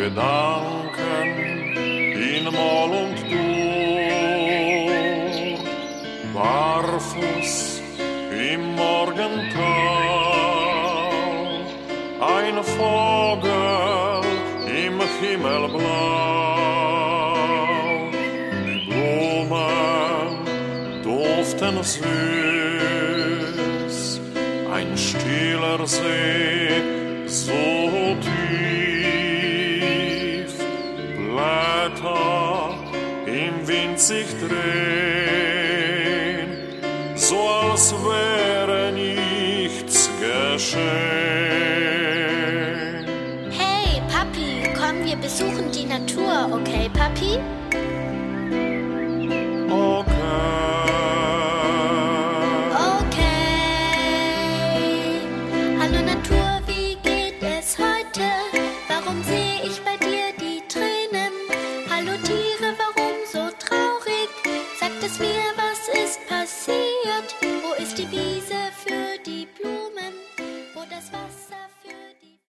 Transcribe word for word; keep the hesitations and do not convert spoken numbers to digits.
Gedanken in Moll und Dur, barfuß im Morgentau, ein Vogel im Himmelblau, die Blumen duften süß, ein stiller See so tief, Blätter im Wind sich drehen, so als wäre nichts geschehen. Hey, Papi, komm, wir besuchen die Natur, okay, Papi? Mir, was ist passiert? Wo ist die Wiese?